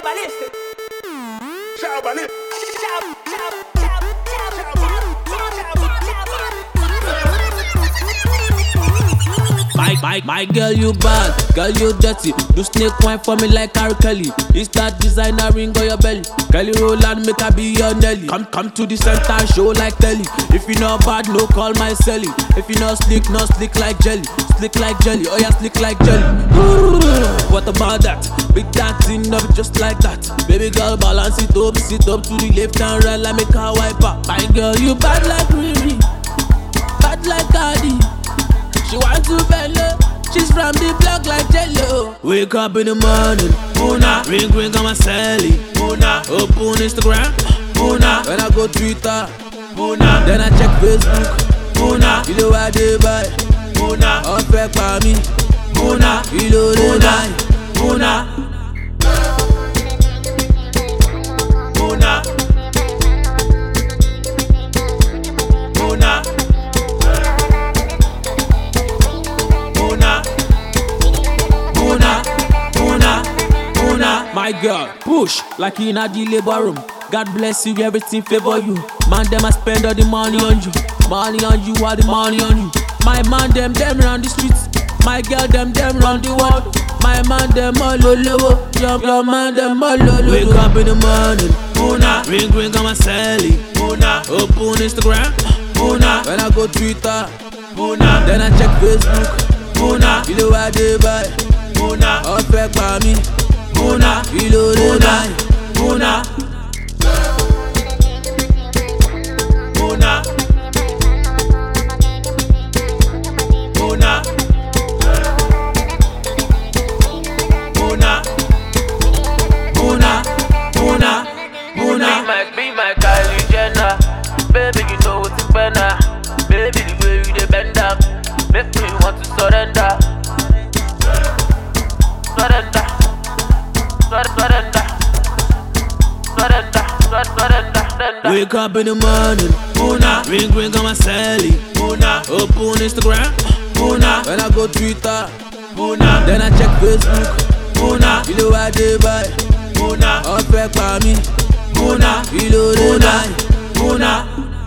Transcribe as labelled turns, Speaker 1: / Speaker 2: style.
Speaker 1: ballistic.
Speaker 2: Ciao, ballistic.
Speaker 3: My girl, you bad, girl, you dirty. Do snake wine for me like R. Kelly. It's that designer ring on your belly. Kelly roll and make her be your Nelly. Come to the center, show like Telly. If you not bad, no call my celly. If you not slick like jelly. Slick like jelly, oh yeah, slick like jelly. What about that? Big that thing up just like that. Baby girl, balance it up to the left and right, like make her wipe up. My girl, you bad like Riri, bad like Cardi. She want to belly, she's from the block like Jello. Wake up in the morning, Muna. Ring on my celly, Muna. Open Instagram, Muna. When I go Twitter, Muna. Then I check Facebook, Muna. You know why they buy, Muna. Affect by me, Muna. You know they lie, Muna. Muna. Muna. My girl, push like in a labor room. God bless you, everything favor you. Man, them I spend all the money on you. Money on you, all the money on you. My man, them run the streets. My girl, them run the world. My man, them all low. Your man, them all low. Wake up in the morning, Muna. Ring on my celly, Muna. Open Instagram, Muna. When I go Twitter, Muna. Then I check Facebook, Muna. You know why they buy, Muna. Affect by me, Muna. You know they lie, Muna. Muna. Muna. Muna. Muna. Muna. Muna.
Speaker 4: Be my Kylie Jenner. Baby, you know what's better. Baby, the way you dey bend down make me want to surrender. Surrender.
Speaker 3: Wake up in the morning, Muna. Ring on my celly, Muna. Open Instagram, Muna. When I go Twitter, Muna. Then I check Facebook, Muna. You know why they buy, Muna. Affect by me, Muna. You know they lie, Muna.